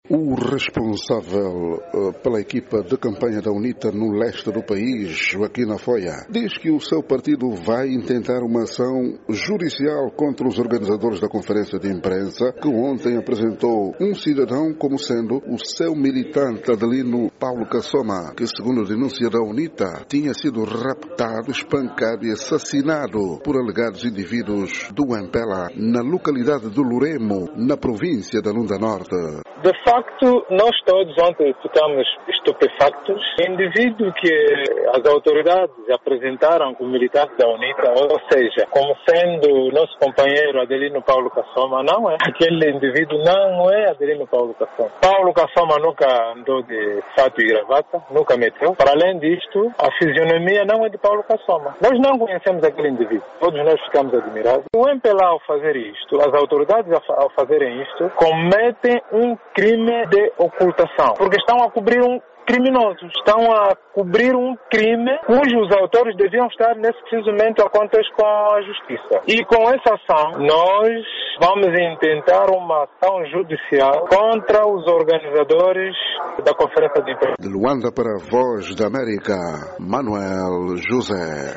O responsável pela equipa de campanha da UNITA no leste do país, Joaquim Afoia, diz que o seu partido vai intentar uma ação judicial contra os organizadores da conferência de imprensa, que ontem apresentou um cidadão como sendo o seu militante Adelino Paulo Kassoma, que, segundo a denúncia da UNITA, tinha sido raptado, espancado e assassinado por alegados indivíduos do MPLA na localidade de Luremo, na província da Lunda Norte. De facto, nós todos ontem ficamos estupefactos. O indivíduo que as autoridades apresentaram como militante da UNITA, ou seja, como sendo nosso companheiro Adelino Paulo Kassoma, não é. Aquele indivíduo não é Adelino Paulo Kassoma. Paulo Kassoma nunca andou de fato e gravata, nunca meteu. Para além disto, a fisionomia não é de Paulo Kassoma. Nós não conhecemos aquele indivíduo. Todos nós ficamos admirados. O MPLA, ao fazer isto, as autoridades ao fazerem isto, cometem um crime de ocultação, porque estão a cobrir um criminoso, estão a cobrir um crime cujos autores deviam estar nesse preciso momento a contas com a justiça. E com essa ação, nós vamos intentar uma ação judicial contra os organizadores da Conferência de Imprensa. De Luanda para a Voz da América, Manuel José.